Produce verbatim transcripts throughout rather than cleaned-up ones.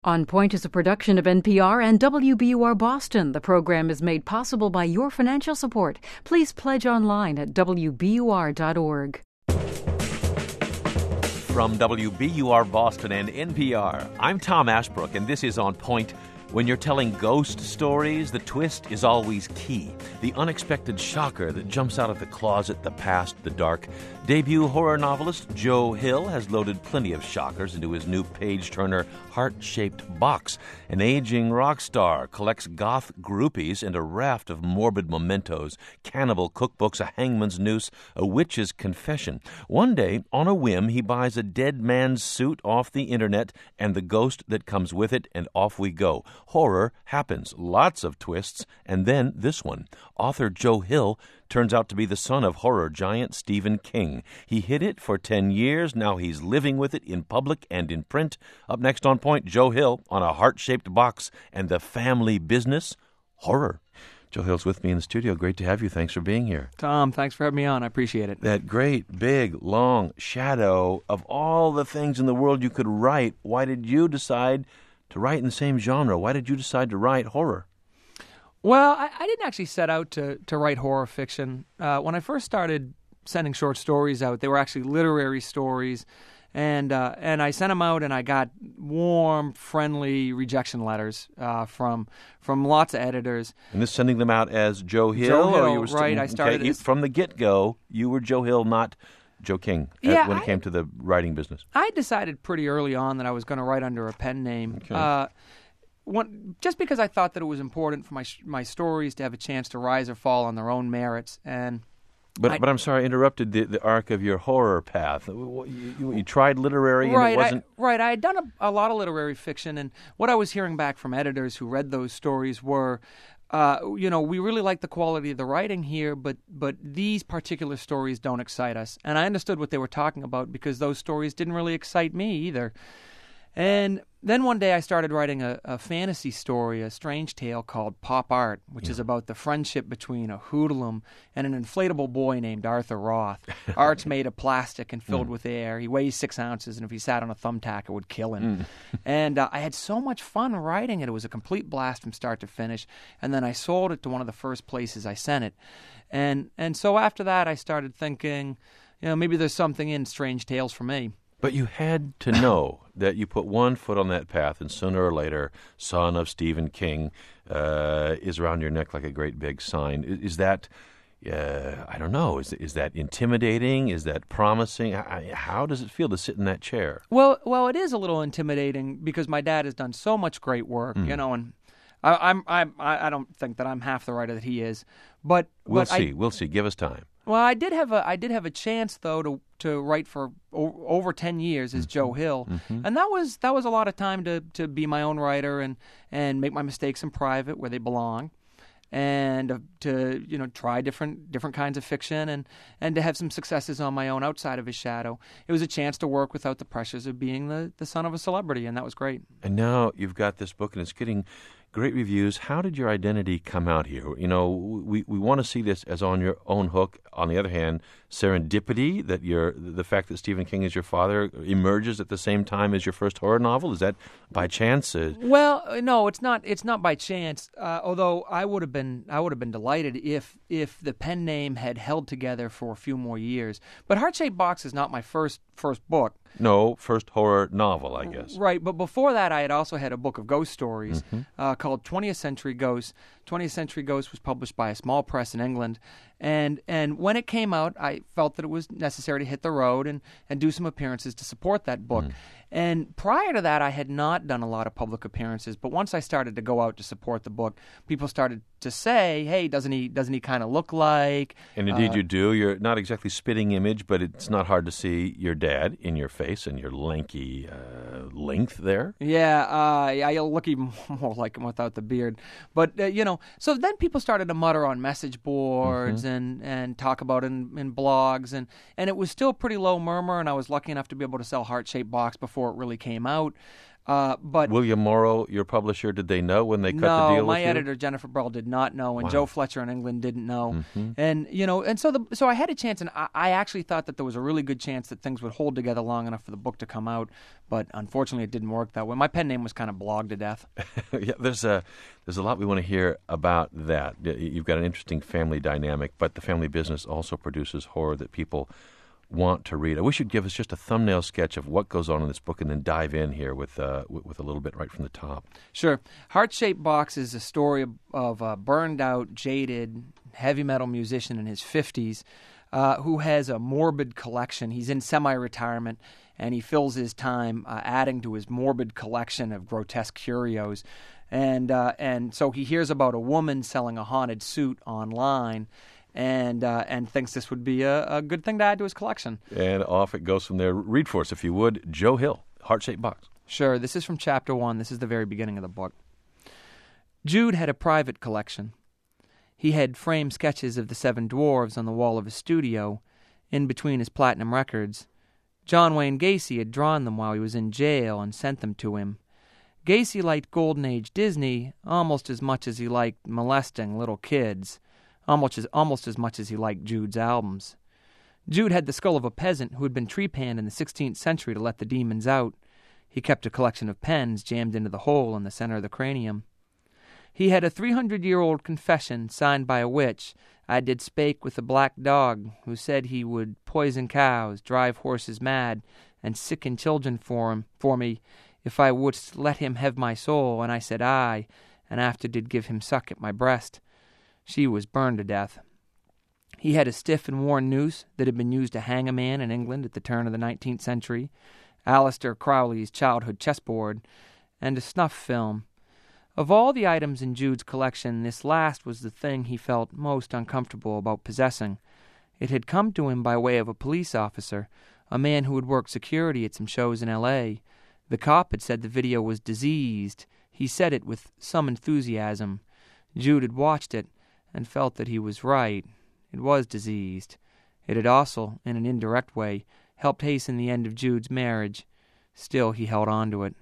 On Point is a production of N P R and W B U R Boston. The program is made possible by your financial support. Please pledge online at W B U R dot org. From W B U R Boston and N P R, I'm Tom Ashbrook, and this is On Point. When you're telling ghost stories, the twist is always key. The unexpected shocker that jumps out of the closet, the past, the dark. Debut horror novelist Joe Hill has loaded plenty of shockers into his new page-turner heart-shaped box. An aging rock star collects goth groupies and a raft of morbid mementos, cannibal cookbooks, a hangman's noose, a witch's confession. One day, on a whim, he buys a dead man's suit off the internet and the ghost that comes with it, and off we go. Horror happens, lots of twists, and then this one. Author Joe Hill turns out to be the son of horror giant Stephen King. He hid it for ten years. Now he's living with it in public and in print. Up next on Point, Joe Hill on a heart-shaped box and the family business, horror. Joe Hill's with me in the studio. Great to have you. Thanks for being here. Tom, thanks for having me on. I appreciate it. That great, big, long shadow of all the things in the world you could write. Why did you decide to write in the same genre? Why did you decide to write horror? Well, I, I didn't actually set out to, to write horror fiction. Uh, when I first started sending short stories out, they were actually literary stories, and uh, and I sent them out, and I got warm, friendly rejection letters uh, from from lots of editors. And this sending them out as Joe Hill? Joe Hill, or you were right. Still, I started okay, you, as, from the get-go, you were Joe Hill, not Joe King, yeah, at, when I, it came to the writing business. I decided pretty early on that I was going to write under a pen name. Okay. Uh, one, just because I thought that it was important for my my stories to have a chance to rise or fall on their own merits. And But I, but I'm sorry, I interrupted the, the arc of your horror path. You, you, you tried literary right, and it wasn't... I, right, I had done a, a lot of literary fiction, and what I was hearing back from editors who read those stories were, uh, you know, we really like the quality of the writing here, but but these particular stories don't excite us. And I understood what they were talking about because those stories didn't really excite me either. And then one day I started writing a, a fantasy story, a strange tale called Pop Art, which yeah. is about the friendship between a hoodlum and an inflatable boy named Arthur Roth. Art's made of plastic and filled mm. with air. He weighs six ounces, and if he sat on a thumbtack, it would kill him. Mm. and uh, I had so much fun writing it. It was a complete blast from start to finish. And then I sold it to one of the first places I sent it. And and so after that, I started thinking, you know, maybe there's something in Strange Tales for me. But you had to know that you put one foot on that path, and sooner or later, son of Stephen King uh, is around your neck like a great big sign. Is, is that, uh, I don't know, is is that intimidating? Is that promising? How, how does it feel to sit in that chair? Well, well, it is a little intimidating because my dad has done so much great work, mm. you know, and I, I'm, I'm, I don't think that I'm half the writer that he is. But we'll but see. I, we'll see. Give us time. Well, I did have a I did have a chance though to, to write for o- over ten years as mm-hmm. Joe Hill, mm-hmm. and that was that was a lot of time to, to be my own writer and, and make my mistakes in private where they belong, and uh, to you know try different different kinds of fiction and, and to have some successes on my own outside of his shadow. It was a chance to work without the pressures of being the, the son of a celebrity, and that was great. And now you've got this book, and it's getting great reviews. How did your identity come out here? You know, we, we want to see this as on your own hook. On the other hand, serendipity, that your the fact that Stephen King is your father emerges at the same time as your first horror novel. Is that by chance? Uh, well, no, it's not. It's not by chance. Uh, although I would have been, I would have been delighted if if the pen name had held together for a few more years. But Heart-Shaped Box is not my first first book. No, first horror novel, I guess. Right, but before that, I had also had a book of ghost stories mm-hmm. uh, called twentieth Century Ghosts. twentieth Century Ghosts was published by a small press in England, and and when it came out, I felt that it was necessary to hit the road and, and do some appearances to support that book. Mm. And prior to that, I had not done a lot of public appearances, but once I started to go out to support the book, people started to say, hey, doesn't he doesn't he kind of look like... And indeed uh, you do. You're not exactly spitting image, but it's not hard to see your dad in your face and your lanky uh, length there. Yeah, uh, I look even more like him without the beard. But, uh, you know, so then people started to mutter on message boards mm-hmm. and, and talk about it in, in blogs, and, and it was still pretty low murmur, and I was lucky enough to be able to sell Heart-Shaped Box before it really came out. Uh, but William Morrow, your publisher, did they know when they cut no, the deal my with you? editor Jennifer Burrell did not know, and Wow. Joe Fletcher in England didn't know, Mhm. and you know, and so the so I had a chance, and I, I actually thought that there was a really good chance that things would hold together long enough for the book to come out, but unfortunately, it didn't work that way. My pen name was kind of blogged to death. Yeah, there's a there's a lot we want to hear about that. Y- You've got an interesting family dynamic, but the family business also produces horror that people want to read. I wish you'd give us just a thumbnail sketch of what goes on in this book, and then dive in here with uh, with, with a little bit right from the top. Sure. Heart-Shaped Box is a story of, of a burned-out, jaded, heavy metal musician in his fifties uh, who has a morbid collection. He's in semi-retirement, and he fills his time uh, adding to his morbid collection of grotesque curios. And uh, and so he hears about a woman selling a haunted suit online, and uh, and thinks this would be a, a good thing to add to his collection. And off it goes from there. Read for us, if you would, Joe Hill, Heart-Shaped Box. Sure, this is from chapter one. This is the very beginning of the book. Jude had a private collection. He had framed sketches of the seven dwarves on the wall of his studio, in between his platinum records. John Wayne Gacy had drawn them while he was in jail and sent them to him. Gacy liked Golden Age Disney almost as much as he liked molesting little kids, almost as, almost as much as he liked Jude's albums. Jude had the skull of a peasant who had been trepanned in the sixteenth century to let the demons out. He kept a collection of pens jammed into the hole in the center of the cranium. He had a three hundred year old confession signed by a witch. I did spake with a black dog, who said he would poison cows, drive horses mad, and sicken children for him for me, if I wouldst let him have my soul. And I said aye, and after did give him suck at my breast. She was burned to death. He had a stiff and worn noose that had been used to hang a man in England at the turn of the nineteenth century, Aleister Crowley's childhood chessboard, and a snuff film. Of all the items in Jude's collection, this last was the thing he felt most uncomfortable about possessing. It had come to him by way of a police officer, a man who had worked security at some shows in L A The cop had said the video was diseased. He said it with some enthusiasm. Jude had watched it and felt that he was right. It was diseased. It had also, in an indirect way, helped hasten the end of Jude's marriage. Still, he held on to it.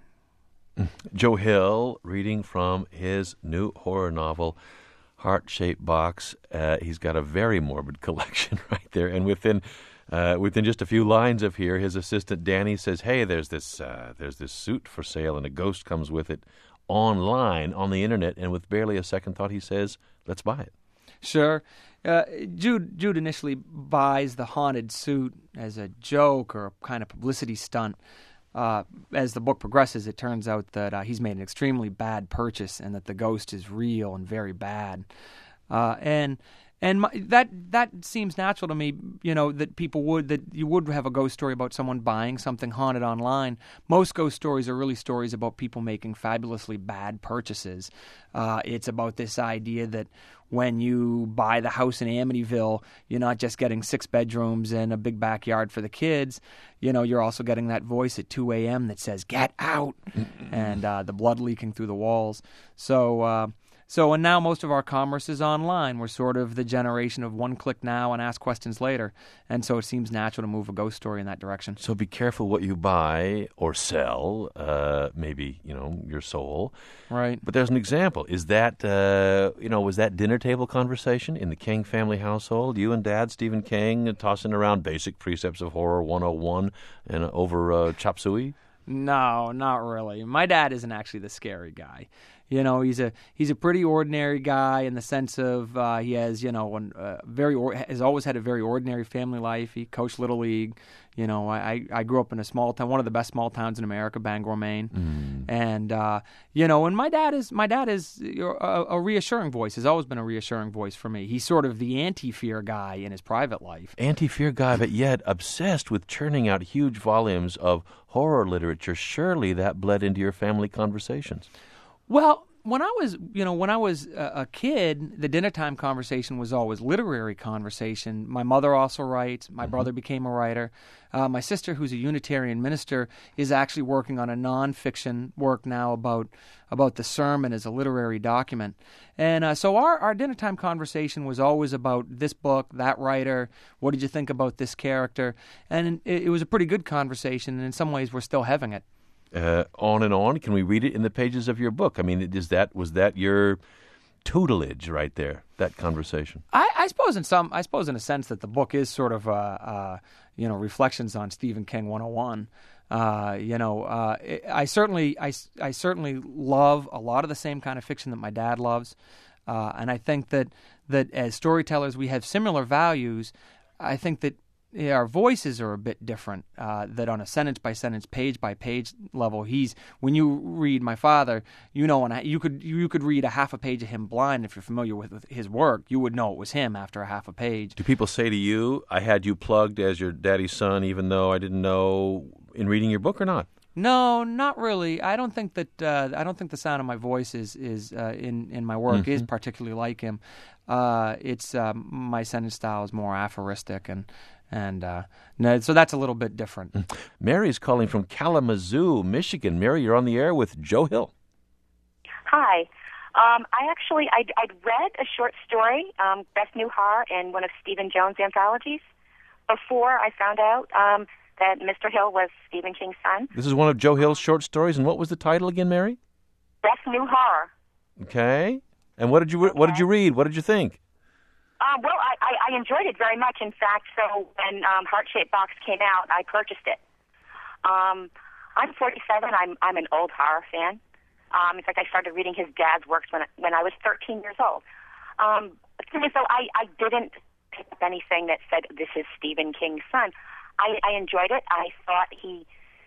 Joe Hill, reading from his new horror novel, Heart-Shaped Box. Uh, he's got a very morbid collection right there. And within uh, within just a few lines of here, his assistant Danny says, hey, there's this uh, there's this suit for sale, and a ghost comes with it online on the internet. And with barely a second thought, he says, let's buy it. Sure. Uh, Jude Jude initially buys the haunted suit as a joke or a kind of publicity stunt. Uh, as the book progresses, it turns out that uh, he's made an extremely bad purchase and that the ghost is real and very bad. Uh, and and my, that that seems natural to me, you know, that people would, that you would have a ghost story about someone buying something haunted online. Most ghost stories are really stories about people making fabulously bad purchases. Uh, it's about this idea that when you buy the house in Amityville, you're not just getting six bedrooms and a big backyard for the kids. You know, you're also getting that voice at two a.m. that says, get out, and uh, the blood leaking through the walls. So, uh, so, and now most of our commerce is online. We're sort of the generation of one click now and ask questions later. And so it seems natural to move a ghost story in that direction. So be careful what you buy or sell, uh, maybe, you know, your soul. Right. But there's an example. Is that, uh, you know, was that dinner table conversation in the King family household? You and Dad, Stephen King, tossing around basic precepts of horror one oh one and over uh, chop suey? No, not really. My dad isn't actually the scary guy. You know, he's a he's a pretty ordinary guy in the sense of uh, he has, you know, an, uh, very or, has always had a very ordinary family life. He coached Little League. You know, I, I grew up in a small town, one of the best small towns in America, Bangor, Maine. Mm. And, uh, you know, and my dad is my dad is a, a reassuring voice, has always been a reassuring voice for me. He's sort of the anti-fear guy in his private life. Anti-fear guy, but yet obsessed with churning out huge volumes of horror literature. Surely that bled into your family conversations. Well, when I was, you know, when I was a, a kid, the dinner time conversation was always literary conversation. My mother also writes. My mm-hmm. brother became a writer. Uh, my sister, who's a Unitarian minister, is actually working on a nonfiction work now about about the sermon as a literary document. And uh, so our, our dinner time conversation was always about this book, that writer, what did you think about this character? And it, it was a pretty good conversation, and in some ways we're still having it. uh, on and on. Can we read it in the pages of your book? I mean, is that was that your tutelage right there? That conversation. I, I suppose in some, I suppose in a sense that the book is sort of, uh, uh, you know, reflections on Stephen King one oh one. Uh, you know, uh, I certainly, I, I certainly love a lot of the same kind of fiction that my dad loves, uh, and I think that that as storytellers we have similar values. I think that yeah, our voices are a bit different. Uh, that on a sentence by sentence, page by page level, he's when you read my father, you know, and you could you could read a half a page of him blind if you're familiar with, with his work. You would know it was him after a half a page. Do people say to you, "I had you plugged as your daddy's son, even though I didn't know," in reading your book, or not? No, not really. I don't think that uh, I don't think the sound of my voice is is uh, in in my work mm-hmm. is particularly like him. Uh, it's um, my sentence style is more aphoristic and. And uh, no, so that's a little bit different. Mary's calling from Kalamazoo, Michigan. Mary, you're on the air with Joe Hill. Hi. Um, I actually, I'd, I'd read a short story, um, Best New Horror, in one of Stephen Jones' anthologies before I found out um, that Mister Hill was Stephen King's son. This is one of Joe Hill's short stories, and what was the title again, Mary? Best New Horror. Okay. And what did you what did you read? What did you think? Um, well, I, I, I enjoyed it very much. In fact, so when um, Heart-Shaped Box came out, I purchased it. Um, I'm forty-seven. I'm I'm an old horror fan. Um, in fact, I started reading his dad's works when I, when I was thirteen years old. Um, so I, I didn't pick up anything that said this is Stephen King's son. I, I enjoyed it. I thought he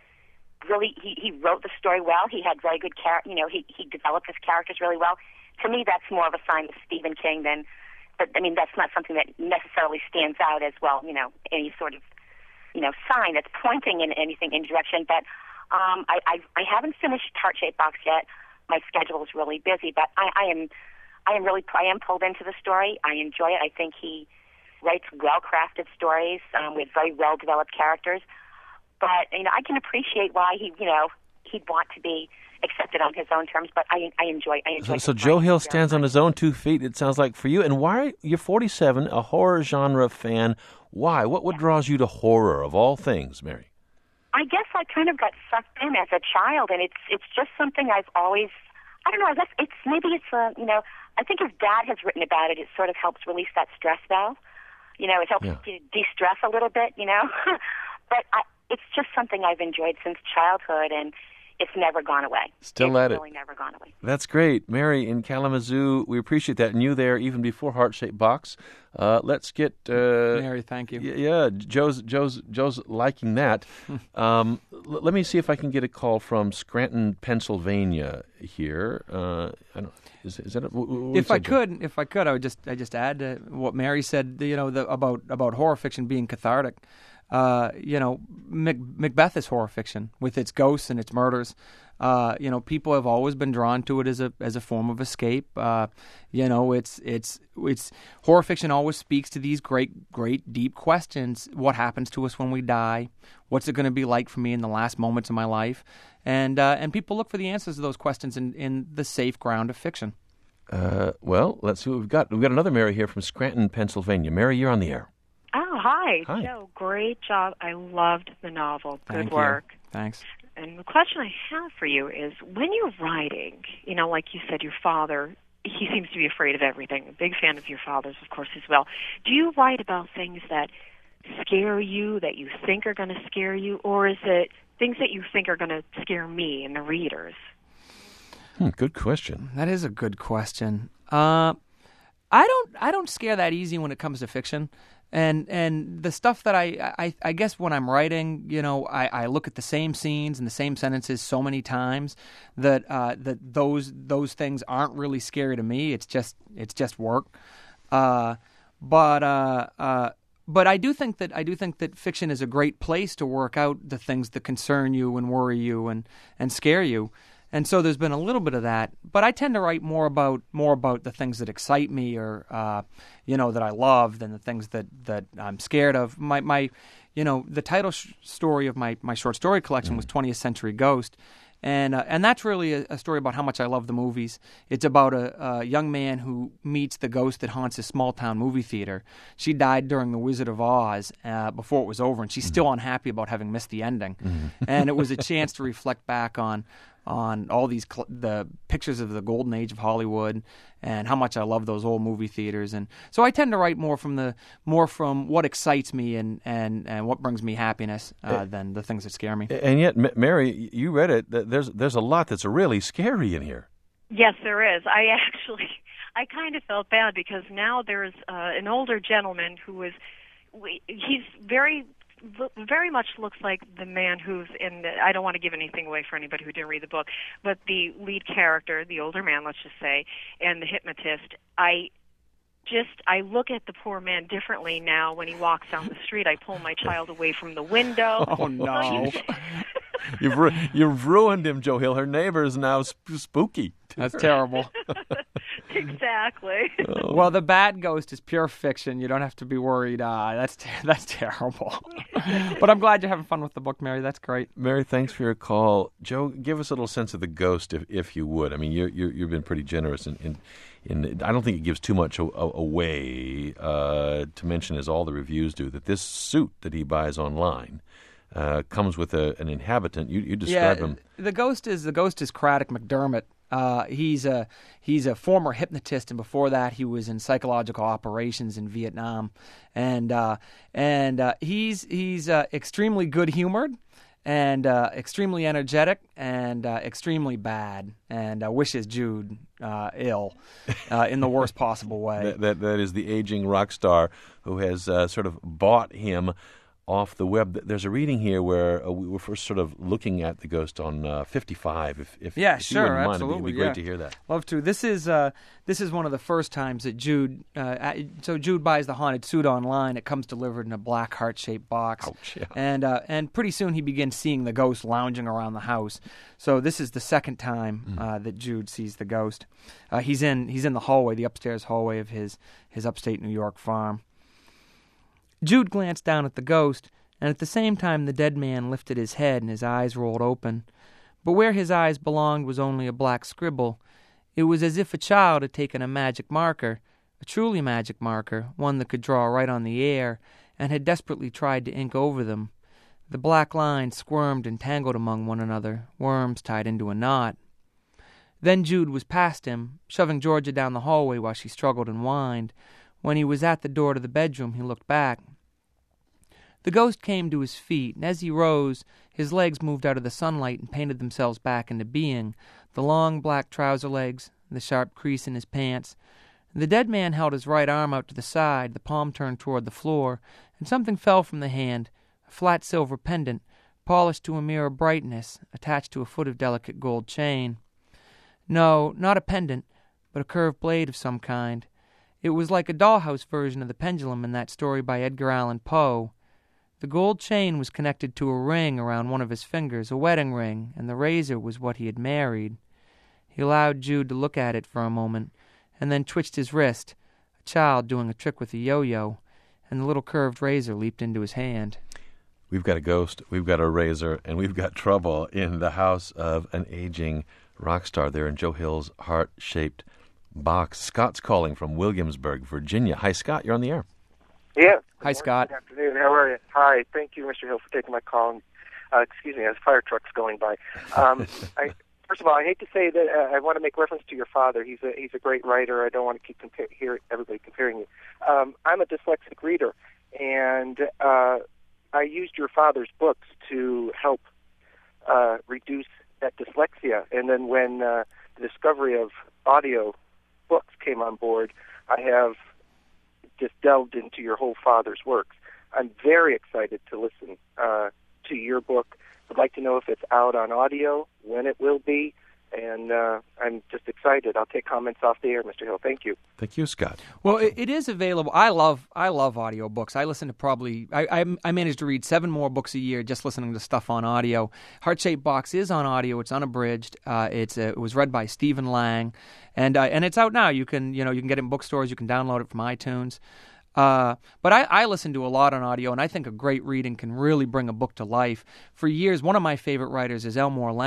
really he, he wrote the story well. He had very good char- You know, he he developed his characters really well. To me, that's more of a sign of Stephen King than. But, I mean, that's not something that necessarily stands out as, well, you know, any sort of, you know, sign that's pointing in anything in direction. But um, I, I I haven't finished Heart-Shaped Box yet. My schedule is really busy, but I, I am I am really I am pulled into the story. I enjoy it. I think he writes well-crafted stories um, with very well-developed characters. But, you know, I can appreciate why he, you know, he'd want to be accepted on his own terms, but I, I enjoy. I enjoy. So, so Joe Hill stands on his own two feet. It sounds like for you. And why you're forty-seven, a horror genre fan? Why? What what draws you to horror of all things, Mary? I guess I kind of got sucked in as a child, and it's it's just something I've always. I don't know. I guess it's maybe it's a you know. I think his dad has written about it. It sort of helps release that stress valve. You know, it helps yeah. you de-stress a little bit. You know, but I, it's just something I've enjoyed since childhood, and. It's never gone away. Still it's at really it. never gone away. That's great. Mary in Kalamazoo, we appreciate that. And you there even before Heart-Shaped Box. Uh, let's get... Uh, Mary, thank you. Y- yeah, Joe's Joe's Joe's liking that. um, l- let me see if I can get a call from Scranton, Pennsylvania here. Uh, I don't, is, is that a, w- w- if I could, if I could, I would just I just add to what Mary said, you know, the, about, about horror fiction being cathartic. Uh, you know, Mac- Macbeth is horror fiction with its ghosts and its murders. Uh, you know, people have always been drawn to it as a as a form of escape. Uh, you know, it's it's it's horror fiction always speaks to these great great deep questions: what happens to us when we die? What's it going to be like for me in the last moments of my life? And uh, and people look for the answers to those questions in, in the safe ground of fiction. Uh, well, let's see what we've got. We've got another Mary here from Scranton, Pennsylvania. Mary, you're on the air. Oh, hi. Hi. Joe, great job. I loved the novel. Good Thank work. You. Thanks. And the question I have for you is, when you're writing, you know, like you said, your father, he seems to be afraid of everything. A big fan of your father's, of course, as well. Do you write about things that scare you, that you think are going to scare you, or is it things that you think are going to scare me and the readers? Hmm, good question. That is a good question. Uh, I don't I don't scare that easy when it comes to fiction. And and the stuff that I, I, I guess when I'm writing, you know, I, I look at the same scenes and the same sentences so many times that uh, that those those things aren't really scary to me. It's just it's just work. Uh, but uh, uh, but I do think that I do think that fiction is a great place to work out the things that concern you and worry you and, and scare you. And so there's been a little bit of that, but I tend to write more about more about the things that excite me or uh, you know that I love than the things that, that I'm scared of. My my, you know, the title sh- story of my, my short story collection mm. was twentieth Century Ghost, And uh, and that's really a, a story about how much I love the movies. It's about a, a young man who meets the ghost that haunts his small town movie theater. She died during The Wizard of Oz uh, before it was over, and she's mm-hmm. still unhappy about having missed the ending. Mm-hmm. And it was a chance to reflect back on on all these cl- the pictures of the golden age of Hollywood and how much I love those old movie theaters. And so I tend to write more from the more from what excites me and and, and what brings me happiness uh, than the things that scare me. And yet, M- Mary, you read it. There's there's a lot that's really scary in here. Yes, there is. I actually, I kind of felt bad because now there's uh, an older gentleman who was, he's very very much looks like the man who's in the, I don't want to give anything away for anybody who didn't read the book, but the lead character, the older man, let's just say, and the hypnotist, I just, I look at the poor man differently now when he walks down the street. I pull my child away from the window. Oh, no. You've ru- you've ruined him, Joe Hill. Her neighbor is now sp- spooky. That's terrible. Exactly. Oh. Well, the bad ghost is pure fiction. You don't have to be worried. Uh, that's ter- that's terrible. But I'm glad you're having fun with the book, Mary. That's great. Mary, thanks for your call. Joe, give us a little sense of the ghost, if if you would. I mean, you you you've been pretty generous in. in In, I don't think it gives too much a, a, away uh, to mention, as all the reviews do, that this suit that he buys online uh, comes with a, an inhabitant. You, you describe yeah, him. The ghost is the ghost is Craddock McDermott. Uh, he's a he's a former hypnotist, and before that, he was in psychological operations in Vietnam, and uh, and uh, he's he's uh, extremely good humored. And uh, extremely energetic and uh, extremely bad, and uh, wishes Jude uh, ill uh, in the worst possible way. That, that that is the aging rock star who has uh, sort of bought him off the web. There's a reading here where uh, we were first sort of looking at the ghost on uh, fifty-five. If, if, yeah, if sure, you wouldn't mind, absolutely. It'd be, it'd be great yeah. to hear that. Love to. This is uh, this is one of the first times that Jude. Uh, so Jude buys the haunted suit online. It comes delivered in a black heart-shaped box. Ouch, yeah. And uh, and pretty soon he begins seeing the ghost lounging around the house. So this is the second time mm. uh, that Jude sees the ghost. Uh, he's in he's in the hallway, the upstairs hallway of his his upstate New York farm. Jude glanced down at the ghost. And at the same time the dead man lifted his head and his eyes rolled open. But where his eyes belonged was only a black scribble. It was as if a child had taken a magic marker, a truly magic marker, one that could draw right on the air, and had desperately tried to ink over them. The black lines squirmed and tangled among one another, worms tied into a knot. Then Jude was past him, shoving Georgia down the hallway while she struggled and whined. When he was at the door to the bedroom, he looked back. The ghost came to his feet, and as he rose, his legs moved out of the sunlight and painted themselves back into being, the long black trouser legs, the sharp crease in his pants. The dead man held his right arm out to the side, the palm turned toward the floor, and something fell from the hand, a flat silver pendant, polished to a mirror brightness, attached to a foot of delicate gold chain. No, not a pendant, but a curved blade of some kind. It was like a dollhouse version of the pendulum in that story by Edgar Allan Poe. The gold chain was connected to a ring around one of his fingers, a wedding ring, and the razor was what he had married. He allowed Jude to look at it for a moment, and then twitched his wrist, a child doing a trick with a yo-yo, and the little curved razor leaped into his hand. We've got a ghost, we've got a razor, and we've got trouble in the house of an aging rock star there in Joe Hill's heart-shaped box. Scott's calling from Williamsburg, Virginia. Hi, Scott, you're on the air. Yeah. Hi, Scott. Good afternoon. How are you? Hi. Thank you, Mister Hill, for taking my call. Uh, excuse me, as fire trucks going by. Um, I, first of all, I hate to say that uh, I want to make reference to your father. He's a he's a great writer. I don't want to keep compare, hear everybody comparing you. Um, I'm a dyslexic reader, and uh, I used your father's books to help uh, reduce that dyslexia. And then when uh, the discovery of audio books came on board, I have just delved into your whole father's works. I'm very excited to listen uh, to your book. I'd like to know if it's out on audio, when it will be, and uh, I'm just excited. I'll take comments off the air, Mister Hill. Thank you. Thank you, Scott. Well, it, it is available. I love I love audiobooks. I listen to probably I, I I managed to read seven more books a year just listening to stuff on audio. Heart-Shaped Box is on audio. It's unabridged. Uh, it's uh, it was read by Stephen Lang, and uh, and it's out now. You can you know you can get it in bookstores. You can download it from iTunes. Uh, but I, I listen to a lot on audio, and I think a great reading can really bring a book to life. For years, one of my favorite writers is Elmore Leonard,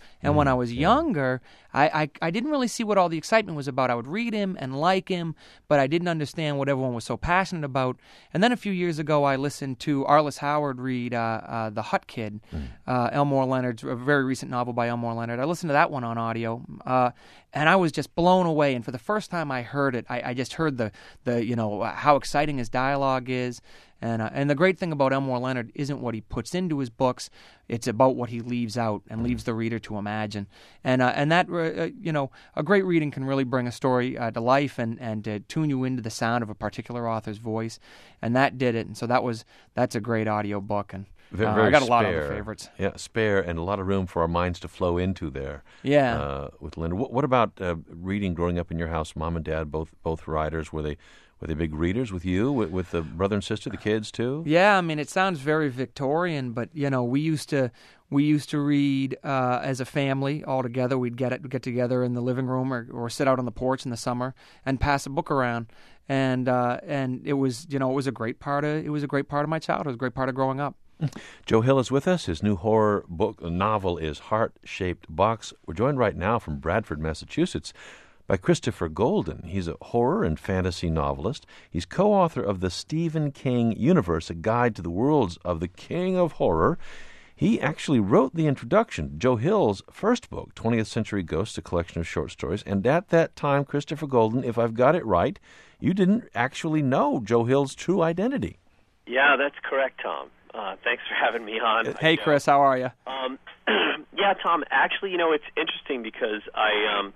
And Mm, when I was yeah. younger, I, I, I didn't really see what all the excitement was about. I would read him and like him, but I didn't understand what everyone was so passionate about. And then a few years ago, I listened to Arliss Howard read uh, uh, The Hut Kid, Mm. uh, Elmore Leonard's, a very recent novel by Elmore Leonard. I listened to that one on audio, uh, and I was just blown away. And for the first time I heard it, I, I just heard the, the you know, how exciting his dialogue is. And uh, and the great thing about Elmore Leonard isn't what he puts into his books; it's about what he leaves out and leaves the reader to imagine. And uh, and that uh, you know, a great reading can really bring a story uh, to life and and uh, tune you into the sound of a particular author's voice. And that did it. And so that was that's a great audio book. And Very, uh, very I got a spare. lot of other favorites. Yeah, spare and a lot of room for our minds to flow into there. Yeah. Uh, with Linda, what, what about uh, reading growing up in your house? Mom and Dad, both both writers. Were they were they big readers with you, with, with the brother and sister, the kids too? Yeah, I mean, it sounds very Victorian, but you know, we used to we used to read uh, as a family all together. We'd get it, get together in the living room or, or sit out on the porch in the summer and pass a book around. And uh, and it was you know it was a great part of it was a great part of my childhood. It was a great part of growing up. Joe Hill is with us. His new horror book novel is Heart-Shaped Box. We're joined right now from Bradford, Massachusetts, by Christopher Golden. He's a horror and fantasy novelist. He's co-author of the Stephen King Universe, a guide to the worlds of the King of Horror. He actually wrote the introduction, Joe Hill's first book, twentieth Century Ghosts, a collection of short stories. And at that time, Christopher Golden, if I've got it right, you didn't actually know Joe Hill's true identity. Yeah, that's correct, Tom. Uh, thanks for having me on. Hey, Chris, how are you? Um, yeah, Tom. Actually, you know, it's interesting because I um,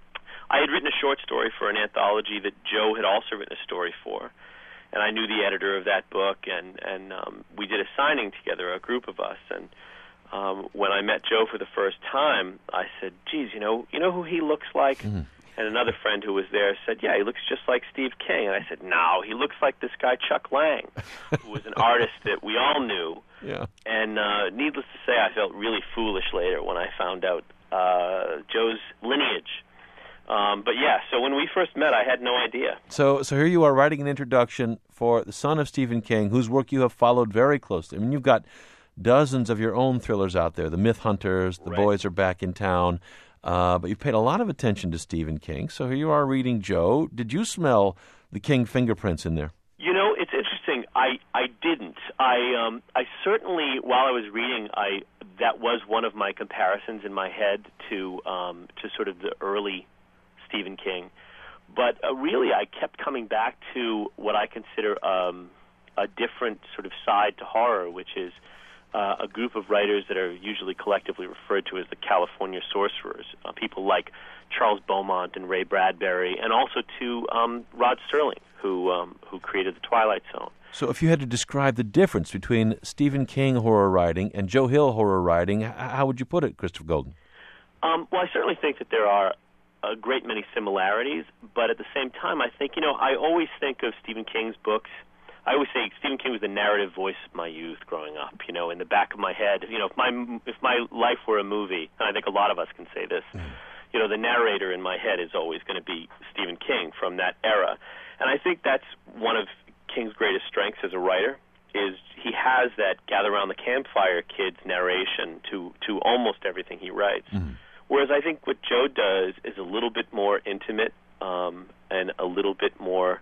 I had written a short story for an anthology that Joe had also written a story for, and I knew the editor of that book, and and um, we did a signing together, a group of us. And um, when I met Joe for the first time, I said, "Geez, you know, you know who he looks like." Mm-hmm. And another friend who was there said, "Yeah, he looks just like Steve King." And I said, "No, he looks like this guy Chuck Lang, who was an artist that we all knew." Yeah. And uh, needless to say, I felt really foolish later when I found out uh, Joe's lineage. Um, but yeah, so when we first met, I had no idea. So, so here you are writing an introduction for the son of Stephen King, whose work you have followed very closely. I mean, you've got dozens of your own thrillers out there: The Myth Hunters, The Right. Boys Are Back in Town. Uh, but you've paid a lot of attention to Stephen King. So here you are reading Joe. Did you smell the King fingerprints in there? You know, it's interesting. I, I didn't. I um I certainly, while I was reading, I that was one of my comparisons in my head to um to sort of the early Stephen King. But uh, really, I kept coming back to what I consider um a different sort of side to horror, which is Uh, a group of writers that are usually collectively referred to as the California Sorcerers, uh, people like Charles Beaumont and Ray Bradbury, and also to um, Rod Serling, who um, who created The Twilight Zone. So if you had to describe the difference between Stephen King horror writing and Joe Hill horror writing, h- how would you put it, Christopher Golden? Um, well, I certainly think that there are a great many similarities, but at the same time, I think, you know, I always think of Stephen King's books. I always say Stephen King was the narrative voice of my youth growing up. You know, in the back of my head, you know, if my if my life were a movie, and I think a lot of us can say this, mm. you know, the narrator in my head is always going to be Stephen King from that era. And I think that's one of King's greatest strengths as a writer, is he has that gather around the campfire kids narration to, to almost everything he writes. Mm. Whereas I think what Joe does is a little bit more intimate um, and a little bit more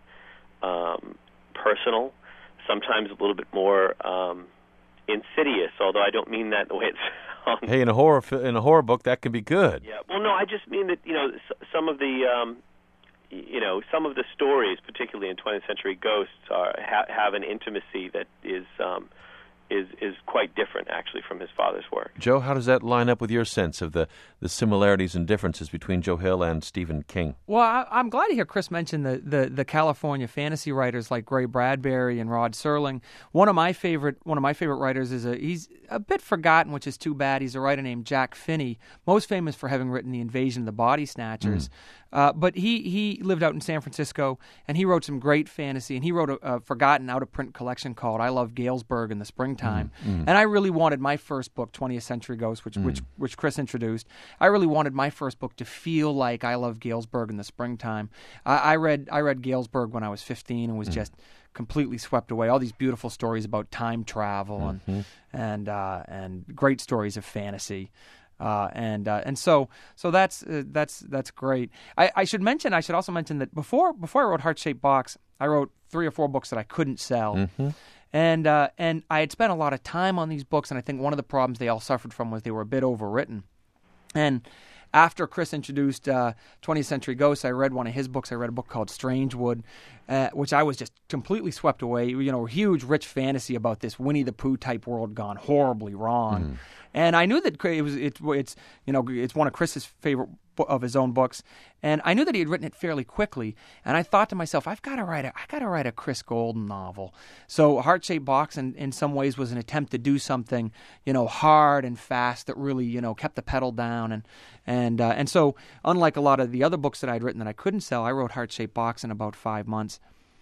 um, personal, sometimes a little bit more um, insidious, although I don't mean that the way it sounds. Hey, in a horror in a horror book, that can be good. Yeah. Well, no, I just mean that, you know, some of the um, you know, some of the stories, particularly in twentieth Century Ghosts, are ha- have an intimacy that is um, is is quite different, actually, from his father's work. Joe, how does that line up with your sense of the, the similarities and differences between Joe Hill and Stephen King? Well, I, I'm glad to hear Chris mention the, the, the California fantasy writers like Ray Bradbury and Rod Serling. One of my favorite one of my favorite writers is a he's a bit forgotten, which is too bad. He's a writer named Jack Finney, most famous for having written The Invasion of the Body Snatchers. Mm. Uh, but he, he lived out in San Francisco, and he wrote some great fantasy, and he wrote a, a forgotten out-of-print collection called I Love Galesburg in the Springtime. Mm-hmm. And I really wanted my first book, twentieth Century Ghosts, which, mm-hmm. which which Chris introduced, I really wanted my first book to feel like I Love Galesburg in the Springtime. I, I read I read Galesburg when I was fifteen and was mm-hmm. just completely swept away. All these beautiful stories about time travel mm-hmm. and and uh, and great stories of fantasy. Uh, and uh, and so so that's uh, that's that's great. I, I should mention I should also mention that before before I wrote Heart Shaped Box, I wrote three or four books that I couldn't sell, Mm-hmm. and uh, and I had spent a lot of time on these books, and I think one of the problems they all suffered from was they were a bit overwritten. And after Chris introduced uh, twentieth Century Ghosts, I read one of his books. I read a book called Strangewood, uh, which I was just completely swept away. You know, huge, rich fantasy about this Winnie the Pooh type world gone horribly wrong. Mm. And I knew that it was it, it's you know it's one of Chris's favorite of his own books, and I knew that he had written it fairly quickly. And I thought to myself, I've got to write a I got to write a Chris Golden novel. So Heart Shaped Box, in, in some ways, was an attempt to do something you know hard and fast that really you know kept the pedal down. And and uh, and so unlike a lot of the other books that I'd written that I couldn't sell, I wrote Heart Shaped Box in about five months.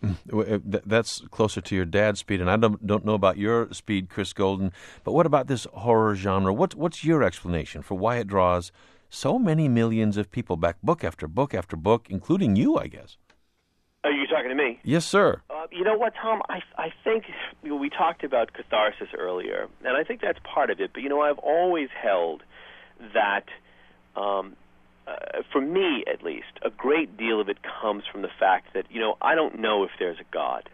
That's closer to your dad's speed, and I don't don't know about your speed, Chris Golden. But what about this horror genre? What what's your explanation for why it draws so many millions of people back, book after book after book, including you, I guess? Are you talking to me? Yes, sir. Uh, you know what, Tom? I I think you know, we talked about catharsis earlier, and I think that's part of it. But you know, I've always held that. Um, Uh, for me, at least, a great deal of it comes from the fact that, you know, I don't know if there's a God.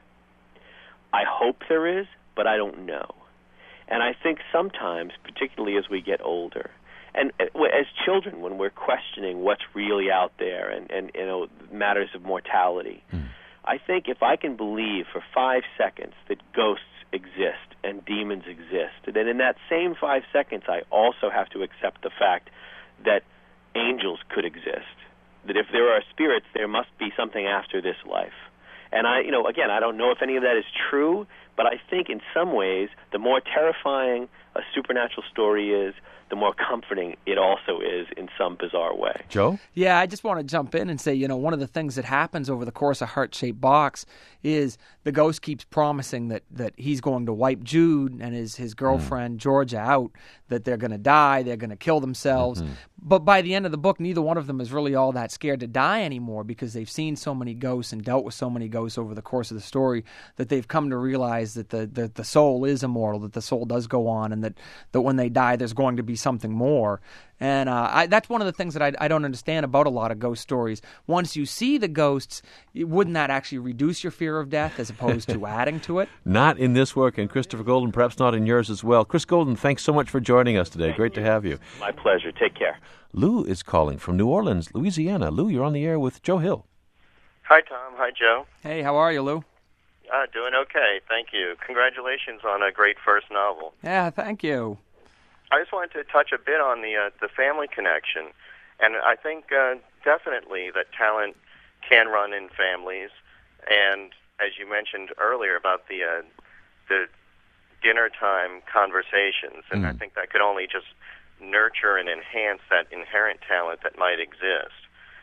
I hope there is, but I don't know. And I think sometimes, particularly as we get older, and uh, as children, when we're questioning what's really out there and, and you know, matters of mortality, mm. I think if I can believe for five seconds that ghosts exist and demons exist, then in that same five seconds I also have to accept the fact that angels could exist, that if there are spirits, there must be something after this life. And I, you know, again, I don't know if any of that is true, but I think in some ways, the more terrifying a supernatural story is, the more comforting it also is in some bizarre way. Joe? Yeah, I just want to jump in and say, you know, one of the things that happens over the course of Heart Shaped Box is the ghost keeps promising that, that he's going to wipe Jude and his, his girlfriend, mm. Georgia, out, that they're going to die, they're going to kill themselves. Mm-hmm. But by the end of the book, neither one of them is really all that scared to die anymore because they've seen so many ghosts and dealt with so many ghosts over the course of the story that they've come to realize that the, the, the soul is immortal, that the soul does go on, and that, that when they die, there's going to be something more. And uh, I, that's one of the things that I, I don't understand about a lot of ghost stories. Once you see the ghosts, wouldn't that actually reduce your fear of death as opposed to adding to it? Not in this work, and Christopher Golden, perhaps not in yours as well. Chris Golden, thanks so much for joining us today. Thank Great you. to have you. My pleasure. Take care. Lou is calling from New Orleans, Louisiana. Lou, you're on the air with Joe Hill. Hi, Tom. Hi, Joe. Hey, how are you, Lou? Uh, doing okay, thank you. Congratulations on a great first novel. Yeah, thank you. I just wanted to touch a bit on the uh, the family connection, and I think uh, definitely that talent can run in families. And as you mentioned earlier about the uh, the dinner time conversations, and mm. I think that could only just nurture and enhance that inherent talent that might exist.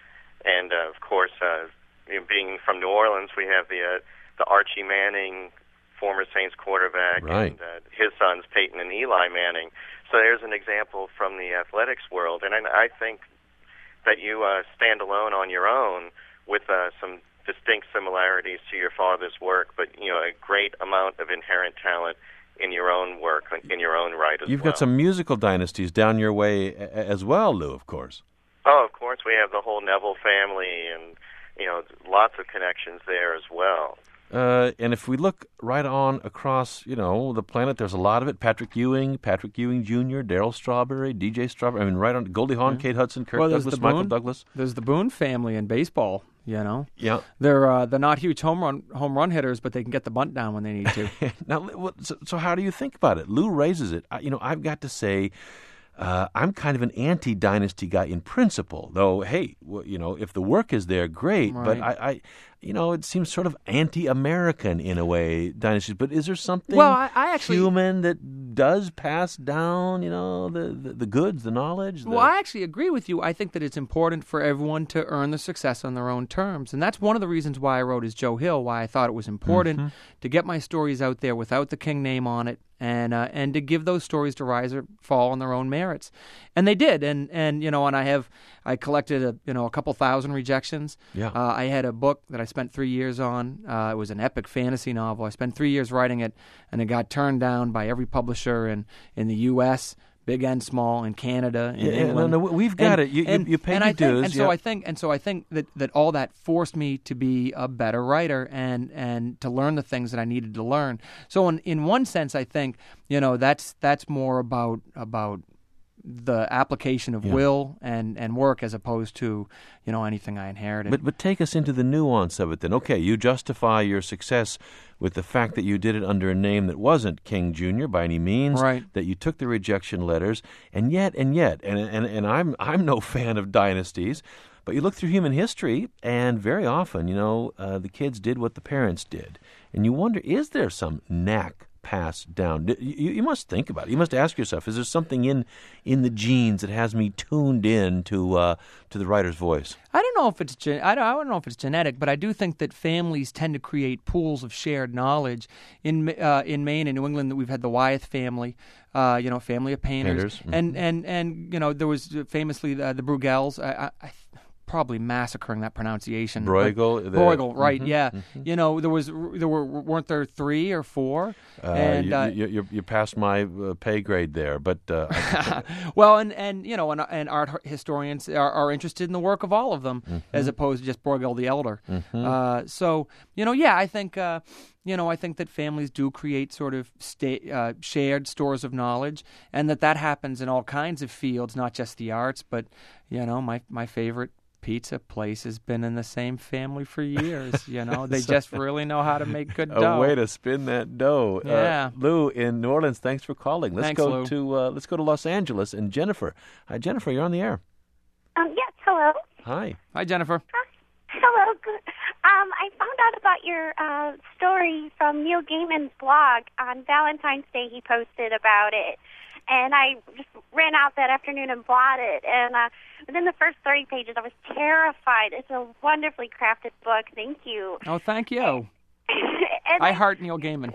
And uh, of course, uh, you know, being from New Orleans, we have the uh, the Archie Manning, former Saints quarterback, right. and uh, his sons Peyton and Eli Manning. So there's an example from the athletics world, and I, I think that you uh, stand alone on your own with uh, some distinct similarities to your father's work, but you know a great amount of inherent talent in your own work, in your own right as You've well. got some musical dynasties down your way as well, Lou, of course. Oh, of course, we have the whole Neville family, and you know lots of connections there as well. Uh, and if we look right on across, you know, the planet, there's a lot of it. Patrick Ewing, Patrick Ewing Junior, Darryl Strawberry, D J Strawberry. I mean, right on Goldie Hawn, yeah. Kate Hudson, Kirk well, Douglas, the Michael Boone, Douglas. There's the Boone family in baseball. You know, yeah, they're uh, they're not huge home run home run hitters, but they can get the bunt down when they need to. now, so, so how do you think about it? Lou raises it. I, you know, I've got to say. Uh, I'm kind of an anti-dynasty guy in principle, though. Hey, well, you know, if the work is there, great. Right. But I, I, you know, it seems sort of anti-American in a way, dynasties. But is there something well, I, I actually, human that does pass down, you know, the, the, the goods, the knowledge? The... Well, I actually agree with you. I think that it's important for everyone to earn the success on their own terms, and that's one of the reasons why I wrote as Joe Hill. Why I thought it was important mm-hmm. to get my stories out there without the King name on it. And uh, and to give those stories to rise or fall on their own merits, and they did. And, and you know, and I have I collected a you know a couple thousand rejections. Yeah. Uh, I had a book that I spent three years on. Uh, it was an epic fantasy novel. I spent three years writing it, and it got turned down by every publisher in in the U S big and small, in Canada, in Yeah, England. no, no, we've got And- it. You, you- and- you pay and your I think, dues. And so yeah. I think, and so I think that, that all that forced me to be a better writer and and to learn the things that I needed to learn. So in in one sense, I think you know that's that's more about about the application of Yeah. will and, and work as opposed to you know anything I inherited. But but take us into the nuance of it then. Okay, you justify your success with the fact that you did it under a name that wasn't King Junior by any means. Right. That you took the rejection letters, and yet and yet, and and and I'm I'm no fan of dynasties, but you look through human history, and very often, you know, uh, the kids did what the parents did, and you wonder, is there some knack passed down? D- You, you must think about it. You must ask yourself: is there something in in the genes that has me tuned in to uh, to the writer's voice? I don't know if it's gen- I don't, I don't know if it's genetic, but I do think that families tend to create pools of shared knowledge. In uh, in Maine and New England, we've had the Wyeth family, uh, you know, family of painters, Painters, mhm. and and and you know there was famously the, the Bruegels. I, I, I probably massacring that pronunciation. Bruegel, but- the- Bruegel, right? mhm, Yeah, mhm. you know there was there were weren't there three or four, Uh, and you, uh, you, you, you passed my uh, pay grade there, but uh, I- well, and, and you know, and, and art historians are, are interested in the work of all of them, as opposed to just Bruegel the Elder. Uh, so, you know, yeah, I think, uh, you know, I think that families do create sort of sta- uh, shared stores of knowledge, and that that happens in all kinds of fields, not just the arts. But, you know, my my favorite pizza place has been in the same family for years. You know, they just really know how to make good a dough. way to spin that dough. Yeah. Uh, Lou in New Orleans, thanks for calling. Let's Thanks, go Lou. to uh, let's go to Los Angeles and Jennifer. Hi, Jennifer. You're on the air. Um, yes, hello. Hi. Hi, Jennifer. Hello. Good. Um, I found out about your uh, story from Neil Gaiman's blog on Valentine's Day. He posted about it, and I just ran out that afternoon and bought it. And uh, within the first thirty pages, I was terrified. It's a wonderfully crafted book. Thank you. Oh, thank you. and I heart Neil Gaiman.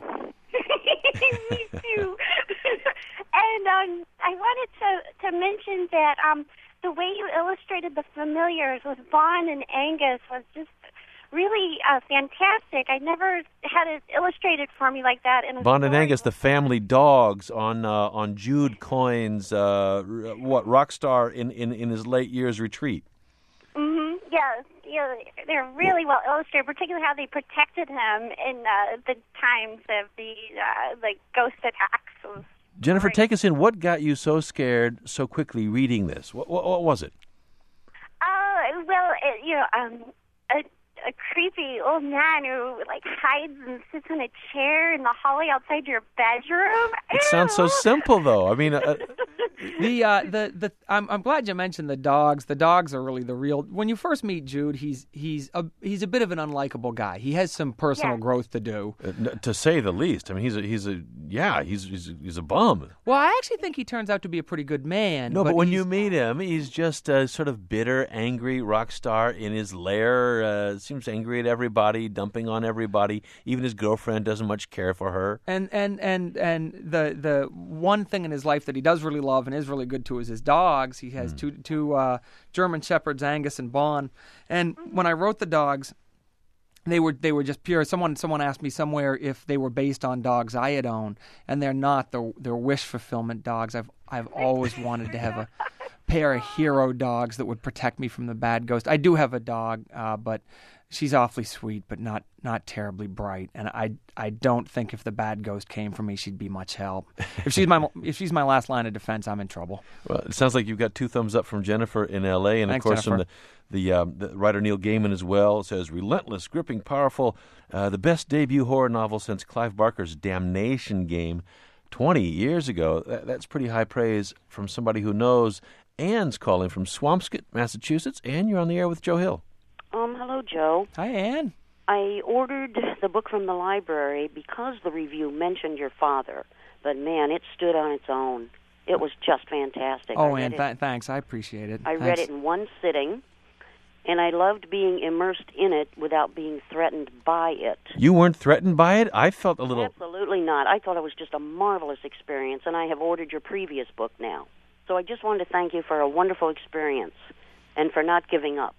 Me too. and um, I wanted to to mention that um, the way you illustrated the familiars with Bond and Angus was just really uh, fantastic. I never had it illustrated for me like that in a Bond and story. Angus, the family dogs on uh, on Jude Coyne's uh, r- what rock star in, in, in his late years retreat. Mm-hmm. Yes, yeah, they're really well illustrated, particularly how they protected him in uh, the times of the uh, the ghost attacks. It was Jennifer, great. take us in. What got you so scared so quickly reading this? What, what, what was it? Uh, well, it, you know, um, a, a creepy old man who like hides and sits in a chair in the hallway outside your bedroom. It sounds so Ew. simple, though. I mean, uh, The uh, the the I'm I'm glad you mentioned the dogs. The dogs are really the real. When you first meet Jude, he's he's a he's a bit of an unlikable guy. He has some personal Yeah. growth to do. uh, to say the least. I mean, he's a he's a yeah, he's he's a, he's a bum. Well, I actually think he turns out to be a pretty good man. No, but, when he's- you meet him, he's just a sort of bitter, angry rock star in his lair. Uh, seems angry at everybody, dumping on everybody. Even his girlfriend doesn't much care for her. And and and and the the one thing in his life that he does really love and is really good to is his dogs. He has two two uh, German shepherds, Angus and Bond. And when I wrote the dogs, they were they were just pure. Someone someone asked me somewhere if they were based on dogs I had owned, and they're not. They're, they're wish fulfillment dogs. I've I've always wanted to have a pair of hero dogs that would protect me from the bad ghost. I do have a dog, uh, but she's awfully sweet, but not not terribly bright. And I I don't think if the bad ghost came for me, she'd be much help. If she's my if she's my last line of defense, I'm in trouble. Well, it sounds like you've got two thumbs up from Jennifer in L A, and Thanks, of course Jennifer. from the the, um, the writer Neil Gaiman as well. It says relentless, gripping, powerful, uh, the best debut horror novel since Clive Barker's Damnation Game twenty years ago. That, that's pretty high praise from somebody who knows. Anne's calling from Swampscott, Massachusetts. Anne, you're on the air with Joe Hill. Um, hello, Joe. Hi, Ann. I ordered the book from the library because the review mentioned your father, but man, it stood on its own. It was just fantastic. Oh, I read Ann, it- th- thanks. I appreciate it. I read Thanks. it in one sitting, and I loved being immersed in it without being threatened by it. You weren't threatened by it? I felt a little... Absolutely not. I thought it was just a marvelous experience, and I have ordered your previous book now. So I just wanted to thank you for a wonderful experience and for not giving up.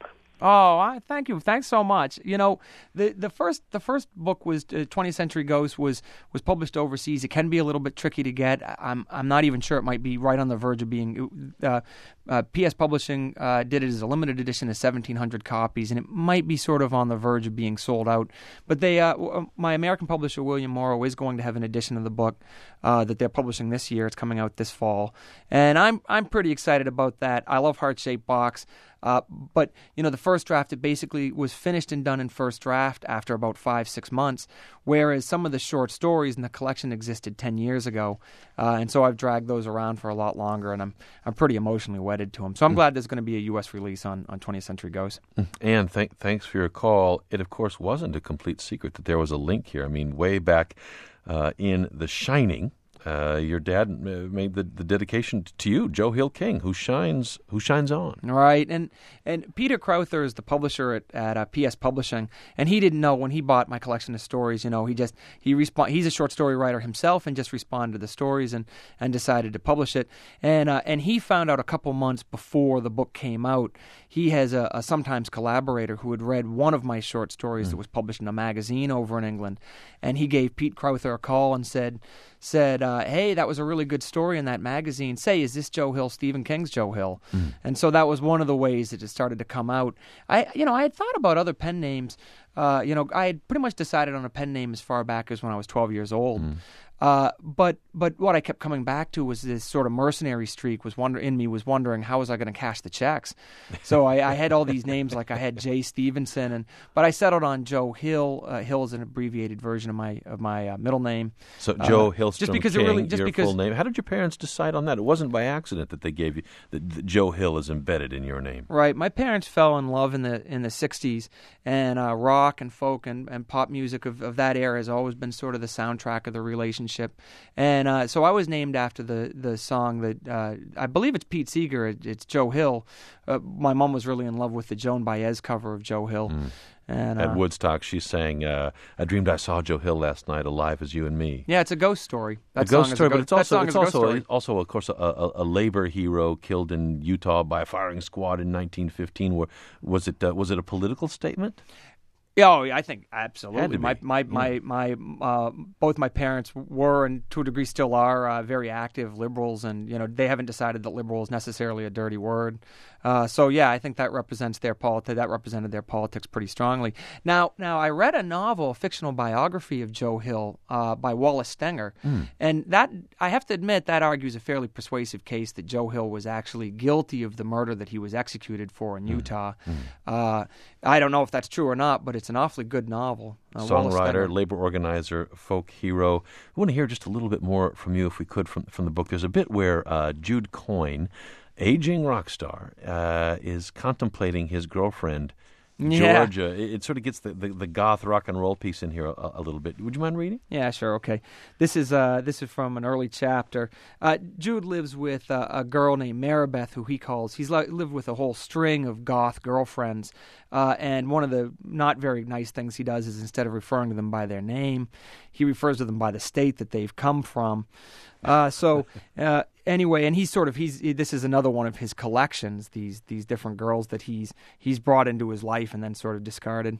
Oh, I, thank you. Thanks so much. You know, the the first the first book was uh, twentieth Century Ghost was was published overseas. It can be a little bit tricky to get. I'm I'm not even sure. It might be right on the verge of being. Uh, uh, P S Publishing uh, did it as a limited edition of seventeen hundred copies, and it might be sort of on the verge of being sold out. But they, uh, my American publisher William Morrow is going to have an edition of the book uh, that they're publishing this year. It's coming out this fall, and I'm I'm pretty excited about that. I love Heart Shaped Box. Uh, but, you know, the first draft, it basically was finished and done in first draft after about five, six months, whereas some of the short stories in the collection existed ten years ago. Uh, and so I've dragged those around for a lot longer, and I'm I'm pretty emotionally wedded to them. So I'm mm. glad there's going to be a U S release on, on twentieth Century Ghost. And th- thanks for your call. It, of course, wasn't a complete secret that there was a link here. I mean, way back uh, in The Shining, Uh, your dad made the, the dedication to you, Joe Hill King, who shines who shines on. Right, and and Peter Crowther is the publisher at, at uh, P S Publishing, and he didn't know when he bought my collection of stories. You know, he just he respond. He's a short story writer himself, and just responded to the stories and, and decided to publish it. And uh, and he found out a couple months before the book came out. He has a, a sometimes collaborator who had read one of my short stories mm. that was published in a magazine over in England, and he gave Pete Crowther a call and said. said, uh, hey, that was a really good story in that magazine. Say, is this Joe Hill, Stephen King's Joe Hill? Mm. And so that was one of the ways that it started to come out. I, you know, I had thought about other pen names. Uh, you know, I had pretty much decided on a pen name as far back as when I was twelve years old. Mm. Uh, but but what I kept coming back to was this sort of mercenary streak was wonder in me was wondering how was I going to cash the checks. So I, I had all these names, like I had Jay Stevenson, and but I settled on Joe Hill. Uh, Hill is an abbreviated version of my of my uh, middle name. So Joe uh, Hillstrom just because King, it really, just your because, full name. How did your parents decide on that? It wasn't by accident that they gave you that, that Joe Hill is embedded in your name. Right. My parents fell in love in the in the sixties, and uh, rock and folk and, and pop music of, of that era has always been sort of the soundtrack of the relationship. And And uh, so I was named after the, the song that, uh, I believe it's Pete Seeger, it, it's Joe Hill. Uh, my mom was really in love with the Joan Baez cover of Joe Hill. Mm. And, uh, At Woodstock, she sang, uh, I dreamed I saw Joe Hill last night, alive as you and me. Yeah, it's a ghost story. That a ghost song story, is a go- but it's also, that it's song also, is a ghost story. also, of course, a, a, a labor hero killed in Utah by a firing squad in nineteen fifteen. Where, was it uh, was it a political statement? Yeah, oh, I think absolutely. My my yeah. my my uh, both my parents were, and to a degree still are, uh, very active liberals, and you know they haven't decided that liberal is necessarily a dirty word. Uh, so yeah, I think that represents their politi- That represented their politics pretty strongly. Now, now I read a novel, a fictional biography of Joe Hill uh, by Wallace Stenger, mm. and that I have to admit that argues a fairly persuasive case that Joe Hill was actually guilty of the murder that he was executed for in mm. Utah. Mm. Uh, I don't know if that's true or not, but it's an awfully good novel. Uh, Songwriter, labor organizer, folk hero. I want to hear just a little bit more from you, if we could, from from the book. There's a bit where uh, Jude Coyne, aging rock star, uh, is contemplating his girlfriend, yeah. Georgia. It, it sort of gets the, the, the goth rock and roll piece in here a, a little bit. Would you mind reading? Yeah, sure. Okay. This is uh, this is from an early chapter. Uh, Jude lives with uh, a girl named Maribeth, who he calls. He's li- lived with a whole string of goth girlfriends, uh, and one of the not very nice things he does is instead of referring to them by their name, he refers to them by the state that they've come from. Uh, so uh, anyway, and he's sort of he's this is another one of his collections. These these different girls that he's he's brought into his life and then sort of discarded.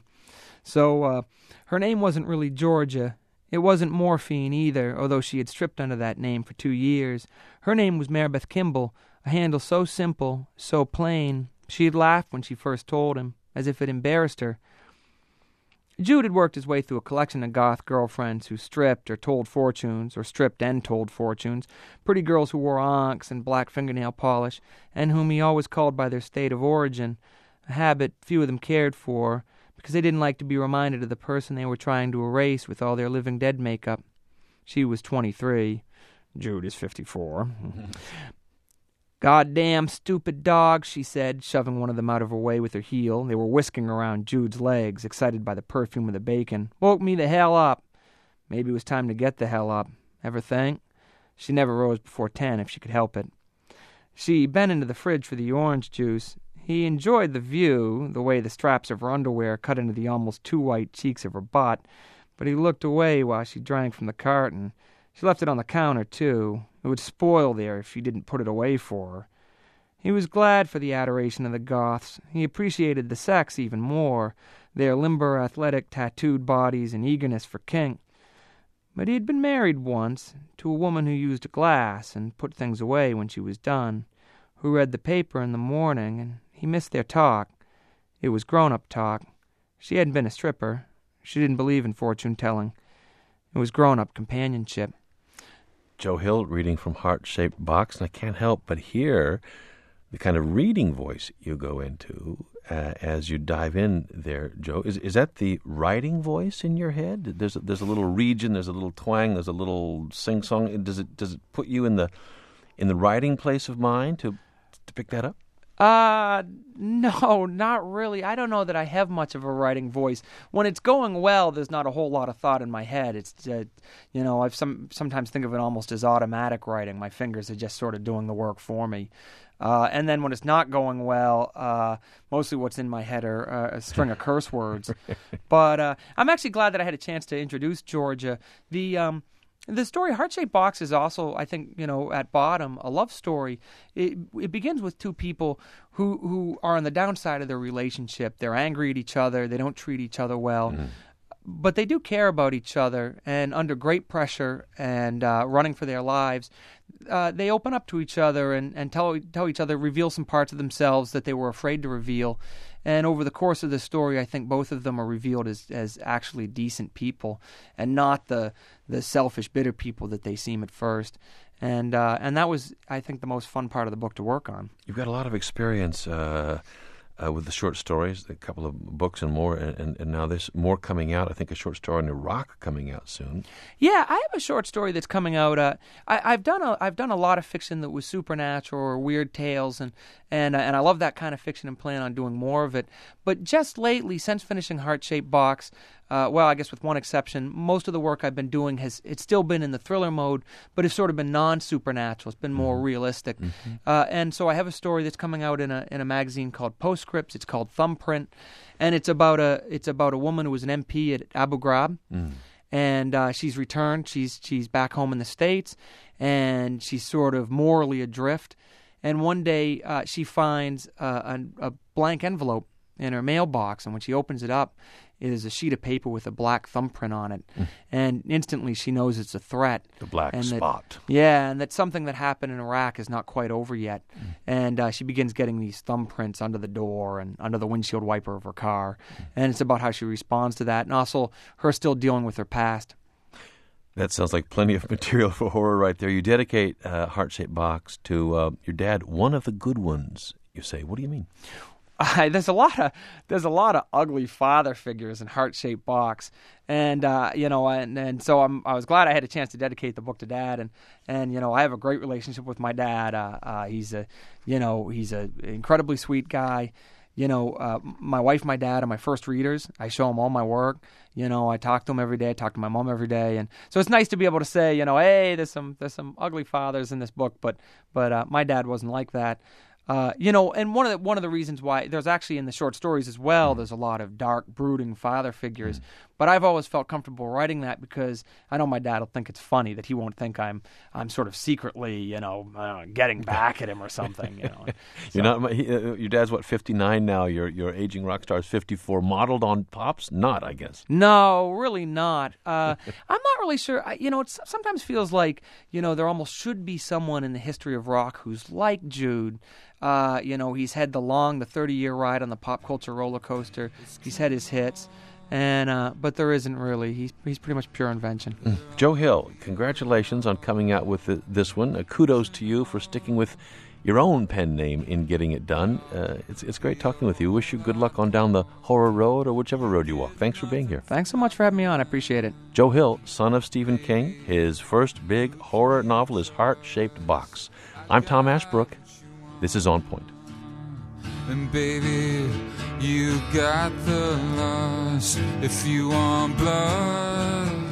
So uh, her name wasn't really Georgia. It wasn't Morphine either, although she had stripped under that name for two years. Her name was Maribeth Kimball, a handle so simple, so plain. She'd laughed when she first told him, as if it embarrassed her. Jude had worked his way through a collection of goth girlfriends who stripped or told fortunes, or stripped and told fortunes, pretty girls who wore onks and black fingernail polish, and whom he always called by their state of origin, a habit few of them cared for, because they didn't like to be reminded of the person they were trying to erase with all their living dead makeup. She was twenty-three. Jude is fifty-four. "Goddamn stupid dogs," she said, shoving one of them out of her way with her heel. They were whisking around Jude's legs, excited by the perfume of the bacon. "Woke me the hell up." Maybe it was time to get the hell up. Ever think? She never rose before ten if she could help it. She bent into the fridge for the orange juice. He enjoyed the view, the way the straps of her underwear cut into the almost too white cheeks of her butt, but he looked away while she drank from the carton. She left it on the counter, too. It would spoil there if she didn't put it away for her. He was glad for the adoration of the Goths. He appreciated the sex even more, their limber, athletic, tattooed bodies and eagerness for king. But he had been married once to a woman who used a glass and put things away when she was done, who read the paper in the morning, and he missed their talk. It was grown-up talk. She hadn't been a stripper. She didn't believe in fortune-telling. It was grown-up companionship. Joe Hill reading from Heart-Shaped Box, and I can't help but hear the kind of reading voice you go into uh, as you dive in there, Joe. Is is that the writing voice in your head? There's a, there's a little region, there's a little twang, there's a little sing-song. Does it does it put you in the in the writing place of mind to to pick that up? Uh, no, not really. I don't know that I have much of a writing voice. When it's going well, there's not a whole lot of thought in my head. It's, uh, you know, I've some sometimes think of it almost as automatic writing. My fingers are just sort of doing the work for me. Uh, and then when it's not going well, uh, mostly what's in my head are uh, a string of curse words. But uh, I'm actually glad that I had a chance to introduce Georgia. The um, the story Heart-Shaped Box is also, I think, you know, at bottom, a love story. It, it begins with two people who, who are on the downside of their relationship. They're angry at each other. They don't treat each other well. Mm. But they do care about each other, and under great pressure and uh, running for their lives, uh, they open up to each other and, and tell tell each other, reveal some parts of themselves that they were afraid to reveal. And over the course of the story, I think both of them are revealed as, as actually decent people and not the the selfish, bitter people that they seem at first. And uh, and that was, I think, the most fun part of the book to work on. You've got a lot of experience uh, uh, with the short stories, a couple of books and more, and, and, and now there's more coming out. I think a short story on Iraq coming out soon. Yeah, I have a short story that's coming out. Uh, I, I've done a I've done a lot of fiction that was supernatural or weird tales, and and uh, and I love that kind of fiction and plan on doing more of it. But just lately, since finishing Heart-Shaped Box, Uh, well, I guess with one exception, most of the work I've been doing has it's still been in the thriller mode, but it's sort of been non-supernatural. It's been more mm-hmm. realistic. Mm-hmm. Uh, and so I have a story that's coming out in a in a magazine called Postscripts. It's called Thumbprint, and it's about a it's about a woman who was an M P at Abu Ghraib, mm. and uh, she's returned. She's she's back home in the States, and she's sort of morally adrift. And one day uh, she finds uh, a, a blank envelope in her mailbox, and when she opens it up, it is a sheet of paper with a black thumbprint on it. Mm. And instantly she knows it's a threat. The black and spot. That, yeah, and that something that happened in Iraq is not quite over yet. Mm. And uh, she begins getting these thumbprints under the door and under the windshield wiper of her car. Mm. And it's about how she responds to that, and also her still dealing with her past. That sounds like plenty of material for horror right there. You dedicate uh, Heart-Shaped Box to uh, your dad, one of the good ones, you say. What do you mean? Uh, there's a lot of there's a lot of ugly father figures in Heart-Shaped Box, and uh, you know, and, and so I'm I was glad I had a chance to dedicate the book to Dad, and, and you know, I have a great relationship with my dad. Uh, uh, he's a you know he's a incredibly sweet guy. You know, uh, my wife, my dad are my first readers. I show them all my work. You know, I talk to them every day. I talk to my mom every day, and so it's nice to be able to say, you know, hey, there's some there's some ugly fathers in this book, but but uh, my dad wasn't like that. Uh, you know, and one of the, one of the reasons why there's actually in the short stories as well, mm. there's a lot of dark, brooding father figures. Mm. But I've always felt comfortable writing that because I know my dad will think it's funny, that he won't think I'm I'm sort of secretly, you know, uh, getting back at him or something. You know, so. You're not. He, uh, your dad's what, fifty-nine now. Your your aging rock star is fifty-four. Modeled on Pops? Not, I guess. No, really not. Uh, I'm not really sure. I, you know, it sometimes feels like, you know, there almost should be someone in the history of rock who's like Jude. Uh, you know, he's had the long, the thirty-year ride on the pop culture roller coaster. He's had his hits, and uh, but there isn't really. He's he's pretty much pure invention. Mm. Joe Hill, congratulations on coming out with the, this one. Uh, kudos to you for sticking with your own pen name in getting it done. Uh, it's it's great talking with you. Wish you good luck on down the horror road or whichever road you walk. Thanks for being here. Thanks so much for having me on. I appreciate it. Joe Hill, son of Stephen King. His first big horror novel is Heart-Shaped Box. I'm Tom Ashbrook. This is On Point. And baby, you got the lust if you want blood.